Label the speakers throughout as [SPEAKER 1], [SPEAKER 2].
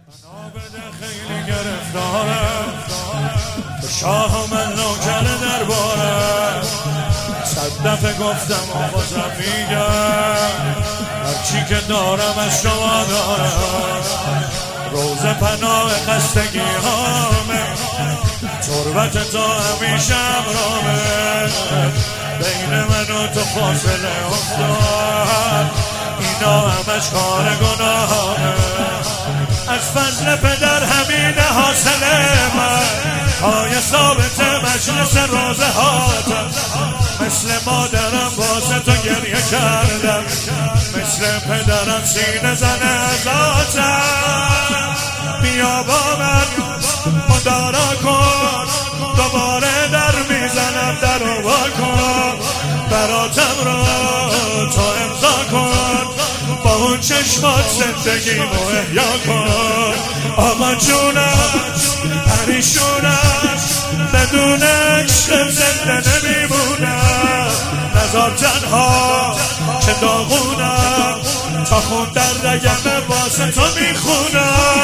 [SPEAKER 1] خیلی گرفتارم تو شاه من نوکر دربارم، صد دفعه گفتم و بازم میگم هرچی که دارم از شما دارم. روز پناه خستگی هامه، تربت تا همیشه همراهمه، بین من و تو فاصله افتاد، اینا همش کار گناهامه. از فضل پدر همین حاصل من، پای ثابت مجلس روزه هاتم، مثل مادرم واسه تو گریه کردم، مثل پدرم سینه زنه ذاتم. بیا با من مدارا کن، دوباره در میزنم در رو کن، براتم رو تو امضا کن، با اون چشمات زندگیمو احیا کن. آقا جونم پریشونم، بدون عشق زنده نمیمونم، نزار تنها که داغونم، تا خون در رگم واسه تو میخونم.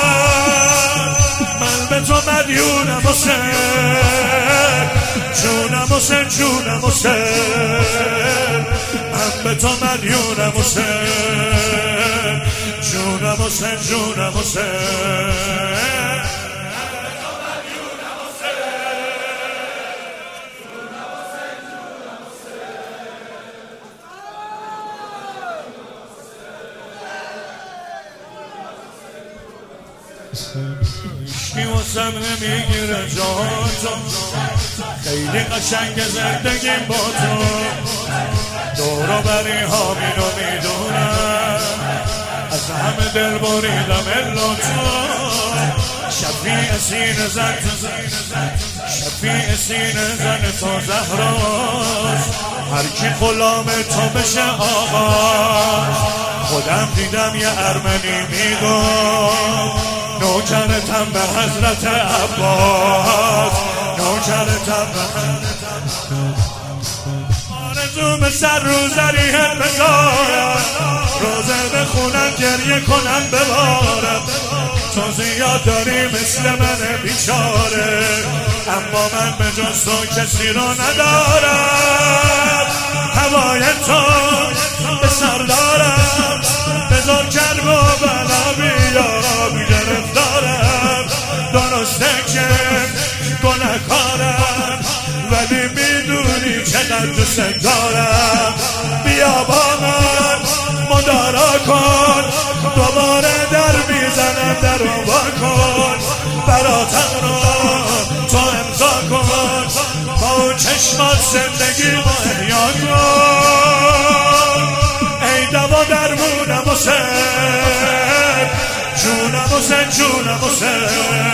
[SPEAKER 1] من به تو مدیونم حسین، جونم حسین، جونم حسین، من به تو مدیونم حسین، جونم حسین، جونم حسین. هیچکی واسم نمیگیره جان تو، خیلی قشنگ زندگیم با تو، دورو بری هامینو میدونم، از همه دل بریدم الا تو. شفیع سینه زن، شفیع سینه زن تو زهراست، هرکی غلام تو بشه آقا. خودم دیدم یه ارمنی میگفت نوکرتم به حضرت عباس، نوکرتم به حضرت عباس. آرزوم سر رو زریحت بذارم، روزه بخونم گریه کنم ببارم، تو زیاد داری مثل من بیچاره، اما من به جز تو کسی رو ندارم. هوای تو به سر دارم، بذار کرب و بلا بیارم، گرفتارم درسته که گناهکارم، ولی میدونی چقدر دوست دارم. بیا با من مدارا کن، دوباره در میزنم در رو با کن، براتم رو تو امضا کن، با اون چشمات زندگی ما احیا کن. ای دوا درمونم حسین، جونم حسین، جونم حسین،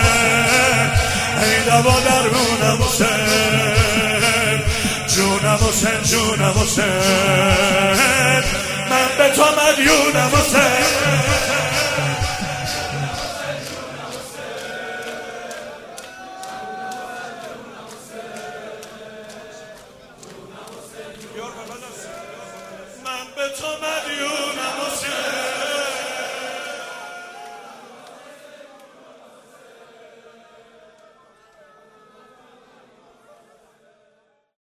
[SPEAKER 1] ای دوا درمونم حسین، جونم حسین، جونم حسین، من به تو مدیونم حسین. من به تو